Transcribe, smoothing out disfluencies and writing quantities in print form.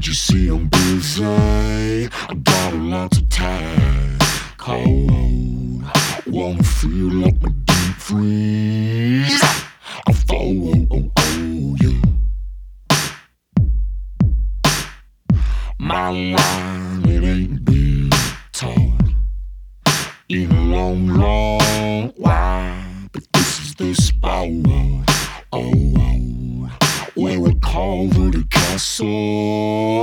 You see, I'm busy. I got a lot to tackle. Wanna feel like my deep freeze. I follow, you. My line, it ain't been taught in a long, long while. But this is the spot, where we call the castle.